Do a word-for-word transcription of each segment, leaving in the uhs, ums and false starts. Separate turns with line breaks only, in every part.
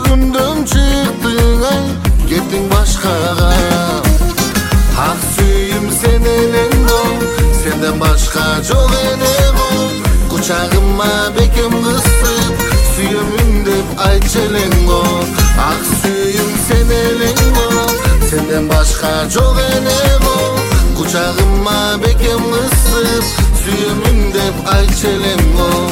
Жүрөгүмдөн чыктың ай, кеттиң башкага. Ак сүйүм сен элең бол, сенден башка жок эле бол. Кучагыма бекем кысып, сүйөмүн деп айтчы элең бол. Ак сүйүм сен элең бол, сенден башка жок эле бол. Кучагыма бекем кысып, сүйөмүн деп айтчы элең бол.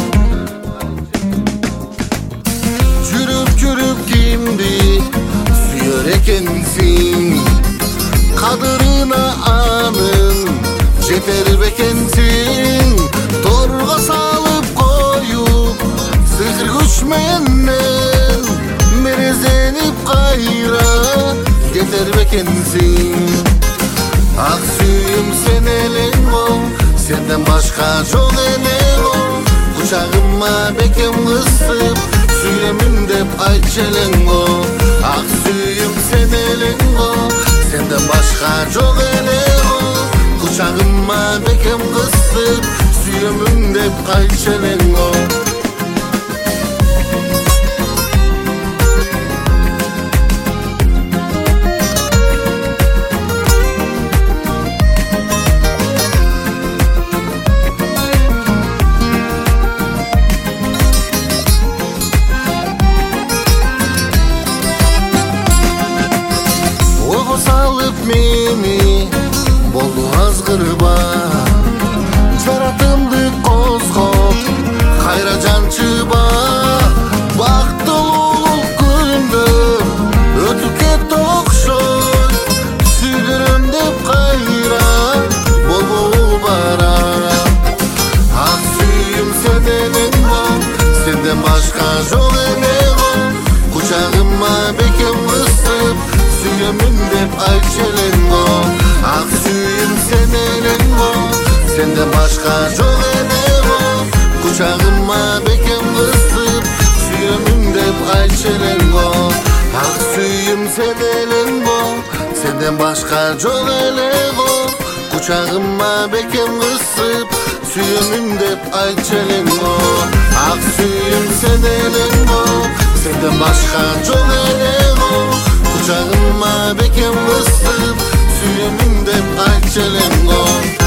Жүрүп жүрүп кимди сүйөр экенсиң, кадырына анын жетер бекенсиң. Торго салып коюп сыйкыр күч менен мерезенип кайра кетер бекенсиң. Ак сүйүм сен элең бол, сенден башка жок эле бол. Кучагыма бекем кысып, сүйөмүн деп айтчы элең бол. Ак сүйүм сен элең бол, сенден башка жок эле бол. Кучагыма бекем кысып, сүйөмүн деп айтчы элең бол. Салып мени болду азгырба, жаратымды козгоп кайра жанчыба. Бактылуулук күнүм өтүп кетти окшойт, сүйдүрөм деп кайра болбогу барам. Ак сүйүм сен элең бол, сенден башка жок эле бол. Кучагыма бекем кысып, сүйөмүн деп айтчы элең бол. Ак сүйүм сен элең бол, сенден башка жок эле бол. Кучагыма бекем кысып, сүйөмүн деп айтчы элең бол. Ак сүйүм сен элең бол, сенден башка жок эле бол. Кучагыма бекем кысып, сүйөмүн деп айтчы элең бол. Ак сүйүм сен элең бол, сенден башка жок эле бол. Кучагыма бекем кысып, сүйөмүн деп айтчы элең бол.